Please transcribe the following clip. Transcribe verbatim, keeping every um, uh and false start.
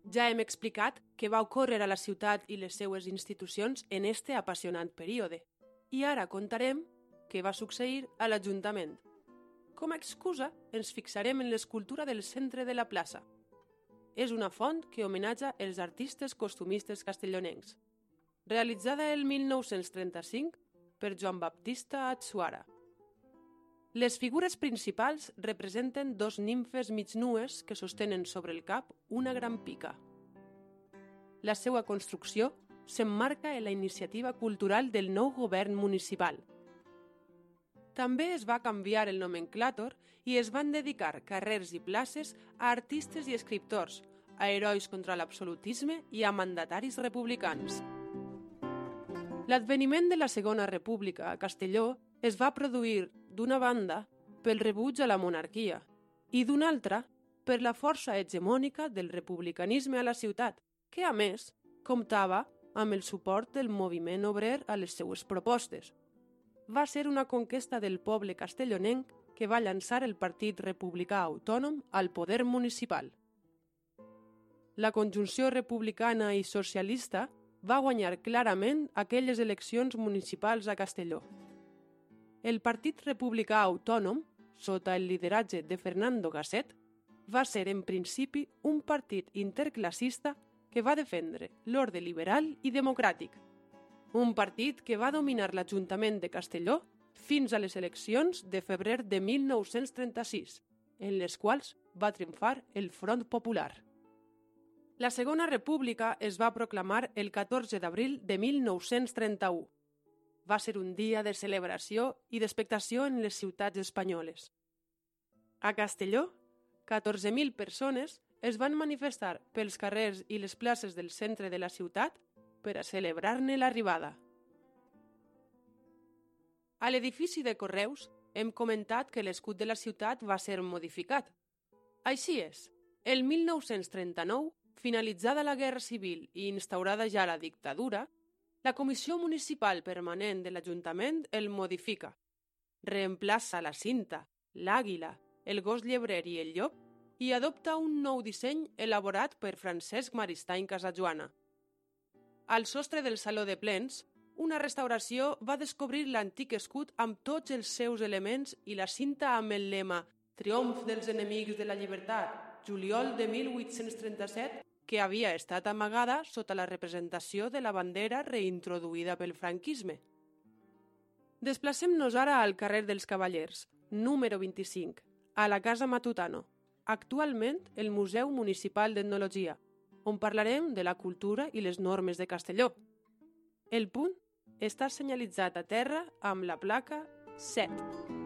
Ja hem explicat què va ocórrer a la ciutat i les seues institucions en este apassionant període. I ara contarem què va succeir a l'Ajuntament. Com a excusa, ens fixarem en l'escultura del centre de la plaça. És una font que homenatja els artistes costumistes castellonencs, realitzada el mil nou-cents trenta-cinc per Joan Baptista Atsuara. Les figures principals representen dos nimfes mig nues que sostenen sobre el cap una gran pica. La seva construcció s'emmarca en la iniciativa cultural del nou govern municipal. També es va canviar el nomenclàtor i es van dedicar carrers i places a artistes i escriptors, a herois contra l'absolutisme i a mandataris republicans. L'adveniment de la Segona República a Castelló es va produir, d'una banda, pel rebuig a la monarquia i d'una altra, per la força hegemònica del republicanisme a la ciutat, que, a més, comptava amb el suport del moviment obrer a les seues propostes. Va ser una conquesta del poble castellonenc que va llançar el Partit Republicà Autònom al poder municipal. La conjunció republicana i socialista va guanyar clarament aquelles eleccions municipals a Castelló. El Partit Republicà Autònom, sota el lideratge de Fernando Gasset, va ser en principi un partit interclassista que va defendre l'ordre liberal i democràtic. Un partit que va dominar l'Ajuntament de Castelló fins a les eleccions de febrer de mil nou-cents trenta-sis, en les quals va triomfar el Front Popular. La Segona República es va proclamar el catorze d'abril de mil nou-cents trenta-u. Va ser un dia de celebració i d'expectació en les ciutats espanyoles. A Castelló, catorze mil persones es van manifestar pels carrers i les places del centre de la ciutat per a celebrar-ne l'arribada. A l'edifici de Correus hem comentat que l'escut de la ciutat va ser modificat. Així és, el mil nou-cents trenta-nou, finalitzada la Guerra Civil i instaurada ja la dictadura, la Comissió Municipal Permanent de l'Ajuntament el modifica. Reemplaça la cinta, l'àguila, el gos llebrer i el llop i adopta un nou disseny elaborat per Francesc Maristany Casajoana. Al sostre del Saló de Plens, una restauració va descobrir l'antic escut amb tots els seus elements i la cinta amb el lema «Triomf dels enemics de la llibertat, juliol de mil vuit-cents trenta-set», que havia estat amagada sota la representació de la bandera reintroduïda pel franquisme. Desplacem-nos ara al carrer dels Cavallers, número vint-i-cinc, a la Casa Matutano, actualment el Museu Municipal d'Etnologia, on parlarem de la cultura i les normes de Castelló. El punt està senyalitzat a terra amb la placa set.